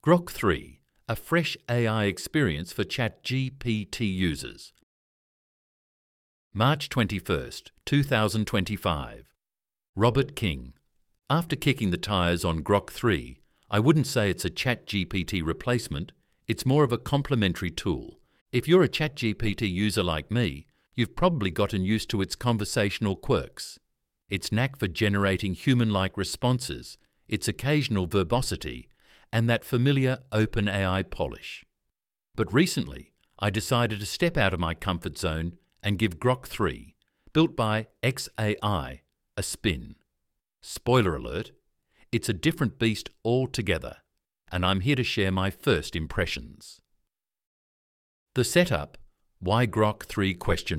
Grok 3, a fresh AI experience for ChatGPT users. March 21st, 2025. Robert King. After kicking the tyres on Grok 3, I wouldn't say it's a ChatGPT replacement, it's more of a complementary tool. If you're a ChatGPT user like me, you've probably gotten used to its conversational quirks, its knack for generating human-like responses, its occasional verbosity, and that familiar OpenAI polish. But recently, I decided to step out of my comfort zone and give Grok 3, built by xAI, a spin. Spoiler alert, it's a different beast altogether, and I'm here to share my first impressions. The setup, why Grok 3 ?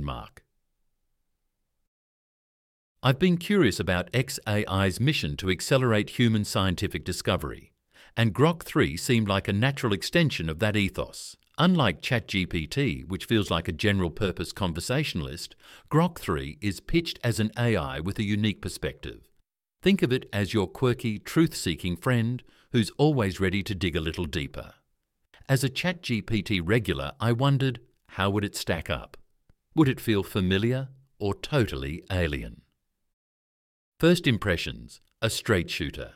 I've been curious about xAI's mission to accelerate human scientific discovery, and Grok 3 seemed like a natural extension of that ethos. Unlike ChatGPT, which feels like a general-purpose conversationalist, Grok 3 is pitched as an AI with a unique perspective. Think of it as your quirky, truth-seeking friend who's always ready to dig a little deeper. As a ChatGPT regular, I wondered, how would it stack up? Would it feel familiar or totally alien? First impressions, a straight shooter.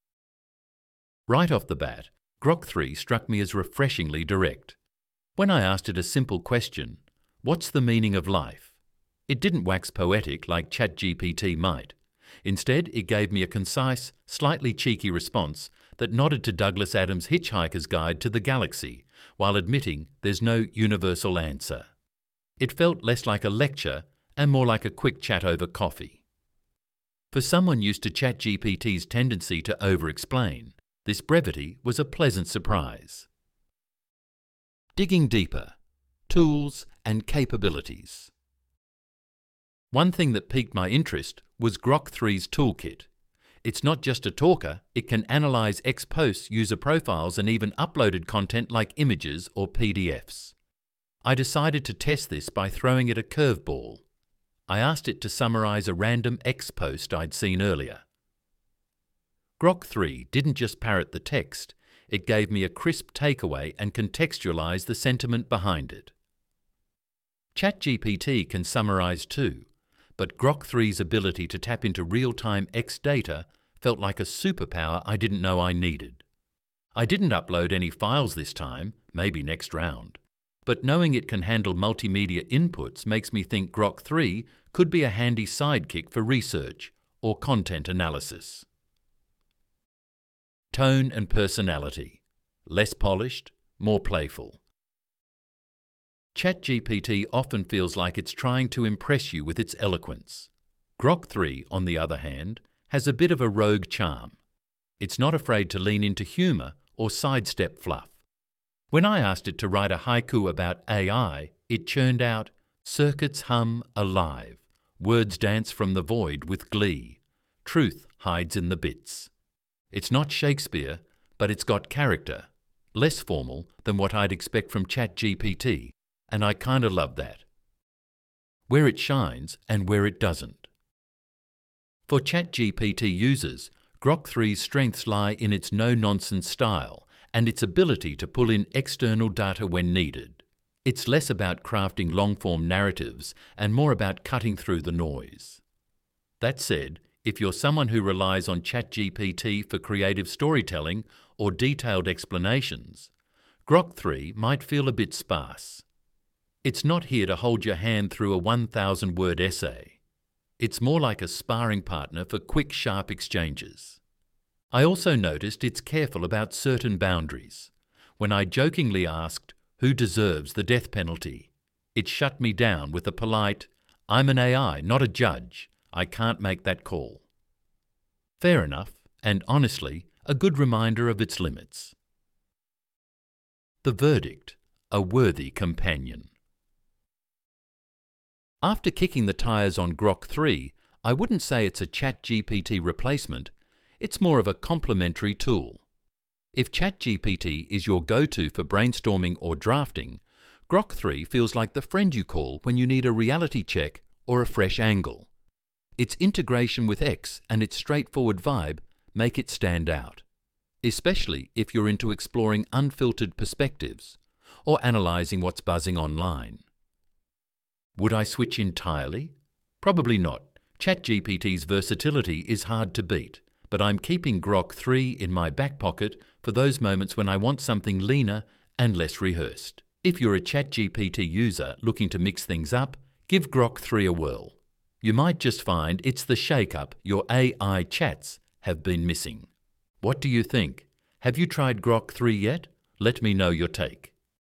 Right off the bat, Grok 3 struck me as refreshingly direct. When I asked it a simple question, what's the meaning of life? It didn't wax poetic like ChatGPT might. Instead, it gave me a concise, slightly cheeky response that nodded to Douglas Adams' Hitchhiker's Guide to the Galaxy, while admitting there's no universal answer. It felt less like a lecture and more like a quick chat over coffee. For someone used to ChatGPT's tendency to over-explain, this brevity was a pleasant surprise. Digging deeper, tools and capabilities. One thing that piqued my interest was Grok 3's toolkit. It's not just a talker, it can analyze ex-post user profiles and even uploaded content like images or PDFs. I decided to test this by throwing it a curveball. I asked it to summarize a random ex-post I'd seen earlier. Grok 3 didn't just parrot the text, it gave me a crisp takeaway and contextualized the sentiment behind it. ChatGPT can summarize too, but Grok 3's ability to tap into real-time X data felt like a superpower I didn't know I needed. I didn't upload any files this time, maybe next round, but knowing it can handle multimedia inputs makes me think Grok 3 could be a handy sidekick for research or content analysis. Tone and personality. Less polished, more playful. ChatGPT often feels like it's trying to impress you with its eloquence. Grok 3, on the other hand, has a bit of a rogue charm. It's not afraid to lean into humour or sidestep fluff. When I asked it to write a haiku about AI, it churned out, "Circuits hum alive, words dance from the void with glee, truth hides in the bits." It's not Shakespeare, but it's got character, less formal than what I'd expect from ChatGPT, and I kinda love that. Where it shines and where it doesn't. For ChatGPT users, Grok 3's strengths lie in its no-nonsense style and its ability to pull in external data when needed. It's less about crafting long-form narratives and more about cutting through the noise. That said, if you're someone who relies on ChatGPT for creative storytelling or detailed explanations, Grok 3 might feel a bit sparse. It's not here to hold your hand through a 1,000-word essay. It's more like a sparring partner for quick, sharp exchanges. I also noticed it's careful about certain boundaries. When I jokingly asked, "Who deserves the death penalty?" it shut me down with a polite, "I'm an AI, not a judge. I can't make that call." Fair enough, and honestly, a good reminder of its limits. The verdict, a worthy companion. After kicking the tyres on Grok 3, I wouldn't say it's a ChatGPT replacement, it's more of a complementary tool. If ChatGPT is your go-to for brainstorming or drafting, Grok 3 feels like the friend you call when you need a reality check or a fresh angle. Its integration with X and its straightforward vibe make it stand out. especially if you're into exploring unfiltered perspectives or analysing what's buzzing online. Would I switch entirely? Probably not. ChatGPT's versatility is hard to beat, but I'm keeping Grok 3 in my back pocket for those moments when I want something leaner and less rehearsed. If you're a ChatGPT user looking to mix things up, give Grok 3 a whirl. You might just find it's the shake-up your AI chats have been missing. What do you think? Have you tried Grok 3 yet? Let me know your take.